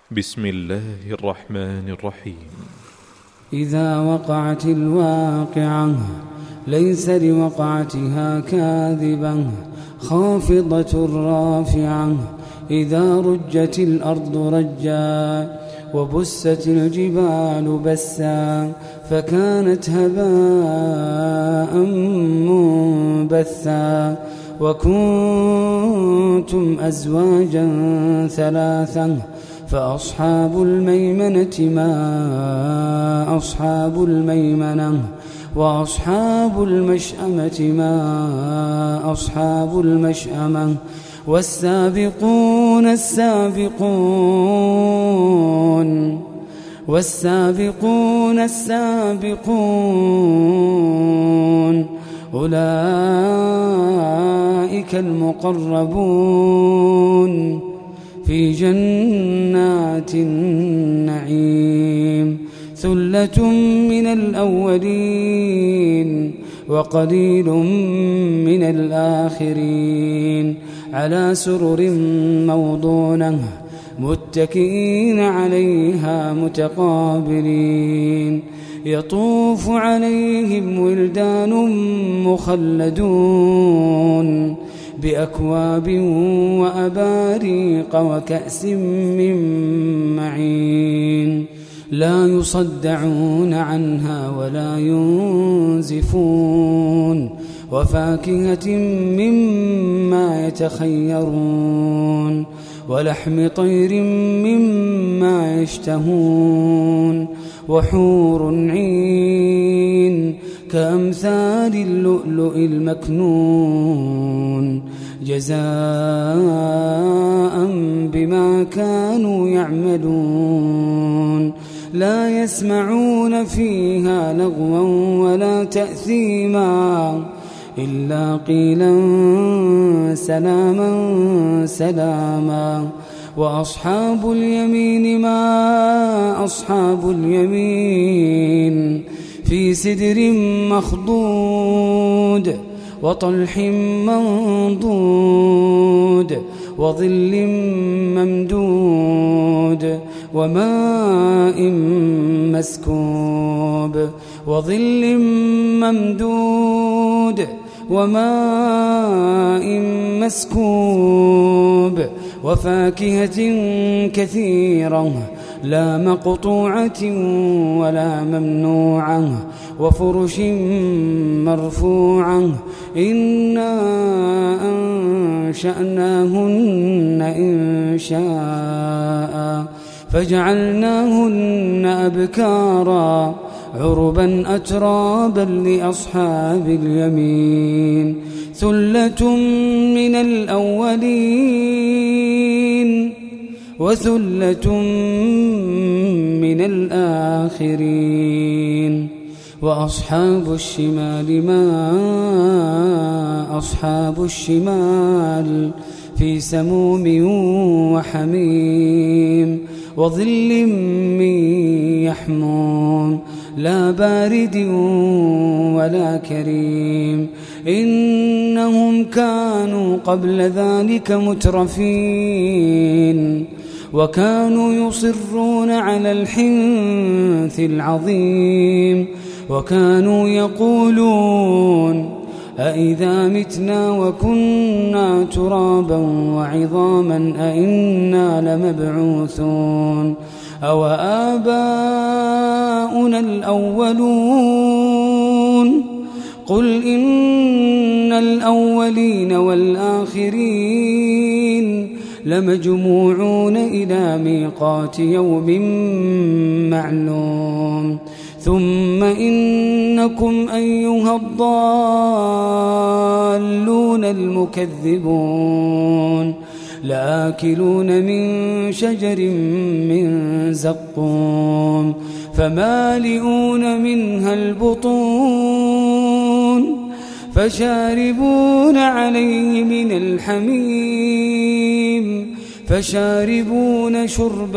بسم الله الرحمن الرحيم. إذا وقعت الواقعة ليس لوقعتها كاذبة خافضة رافعة إذا رجت الأرض رجا وبست الجبال بسا فكانت هباء منبثا وكنتم أزواجا ثلاثا فأصحاب الميمنة ما أصحاب الميمنة وأصحاب المشأمة ما أصحاب المشأمة والسابقون السابقون أولئك المقربون في جنات النعيم ثلة من الأولين وقليل من الآخرين على سرر موضونة متكئين عليها متقابلين يطوف عليهم ولدان مخلدون بأكواب وأباريق وكأس من معين لا يصدعون عنها ولا ينزفون وفاكهة مما يتخيرون ولحم طير مما يشتهون وحور عين كأمثال اللؤلؤ المكنون جزاء بما كانوا يعملون لا يسمعون فيها لغوا ولا تأثيما إلا قيلا سلاما سلاما وأصحاب اليمين ما أصحاب اليمين في سدر مخضود وطلح منضود وظل ممدود وماء مسكوب وظل ممدود وماء مسكوب وفاكهة كثيرة لا مقطوعة ولا ممنوعة وفرش مرفوعة إنا أنشأناهن إنشاء فجعلناهن أبكارا عربا أترابا لأصحاب اليمين ثلة من الأولين وثلة من الآخرين وأصحاب الشمال ما أصحاب الشمال في سموم وحميم وظل من يحموم لا بارد ولا كريم إنهم كانوا قبل ذلك مترفين وكانوا يصرون على الحنث العظيم وكانوا يقولون أإذا متنا وكنا ترابا وعظاما أإنا لمبعوثون أو آباؤنا الأولون قل إن الأولين والآخرين لمجموعون إلى ميقات يوم معلوم ثم إنكم أيها الضالون المكذبون لآكلون من شجر من زقوم فمالئون منها البطون فشاربون عليه من الحميم فشاربون شرب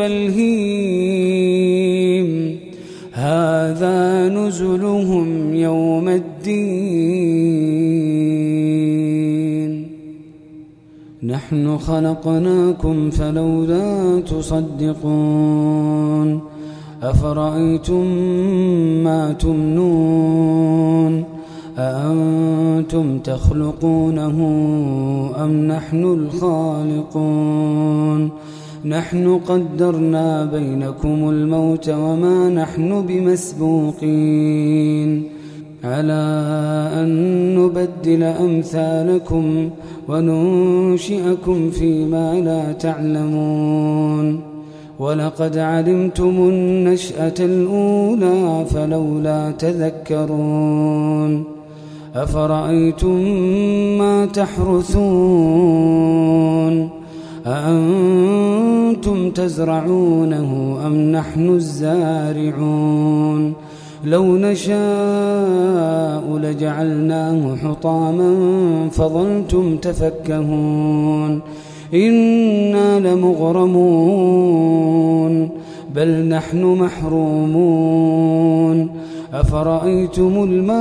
الهيم هذا نزلهم يوم الدين نحن خلقناكم فلولا تصدقون أفرأيتم ما تمنون أأنتم تخلقونه أم نحن الخالقون نحن قدرنا بينكم الموت وما نحن بمسبوقين على أن نبدل أمثالكم وننشئكم فيما لا تعلمون ولقد علمتم النشأة الأولى فلولا تذكرون أفرأيتم ما تحرثون أأنتم تزرعونه أم نحن الزارعون لو نشاء لجعلناه حطاما فظلتم تفكهون إنا لمغرمون بل نحن محرومون أفرأيتم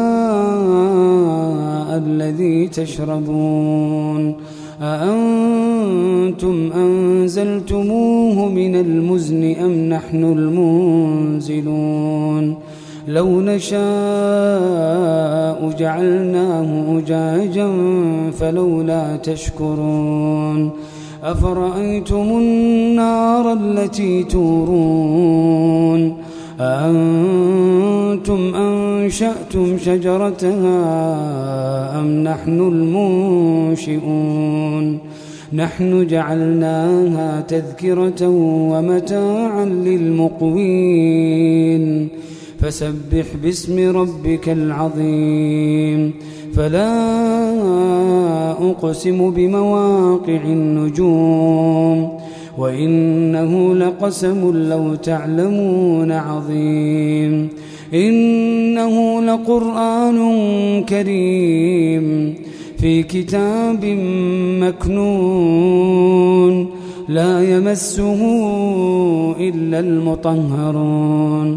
الماء الذي تشربون أأنتم أنزلتموه من المزن أم نحن المنزلون لو نشاء جعلناه أجاجا فلولا تشكرون أفرأيتم النار التي تورون أأنتم أنشأتم شجرتها أم نحن المنشئون نحن جعلناها تذكرة ومتاعا للمقوين فسبح باسم ربك العظيم فلا أقسم بمواقع النجوم وإنه لقسم لو تعلمون عظيم إنه لقرآن كريم في كتاب مكنون لا يمسه إلا المطهرون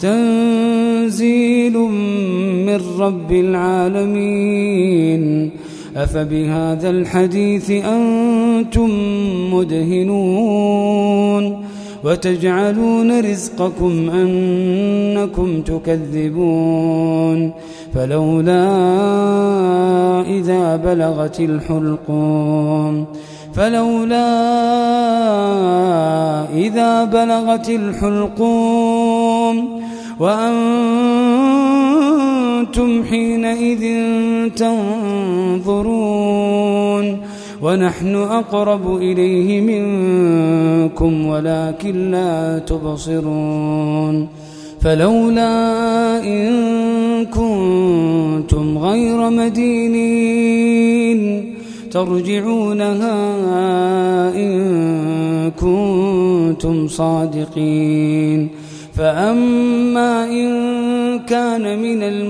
تنزيل من رب العالمين أفبهذا الحديث أنتم مدهنون وتجعلون رزقكم أنكم تكذبون فلولا إذا بلغت الحلقوم وأنتم حينئذ تنظرون ونحن أقرب إليه منكم ولكن لا تبصرون فلولا إن كنتم غير مدينين ترجعونها إن كنتم صادقين فأما إن كان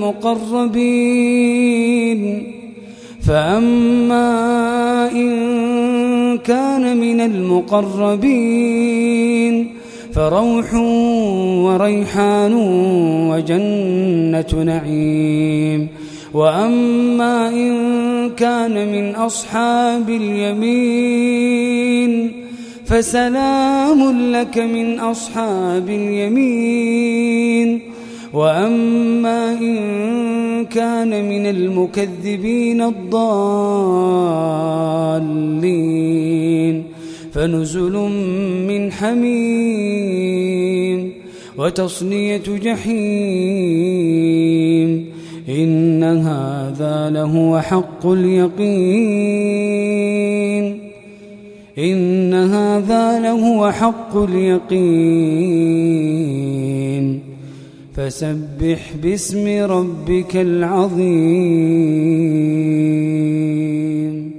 من المقربين فروح وريحان وجنة نعيم وأما إن كان من أصحاب اليمين فسلام لك من أصحاب اليمين وأما إن كان من المكذبين الضالين فنزل من حميم وتصلية جحيم إن هذا لهو حق اليقين فسبح باسم ربك العظيم.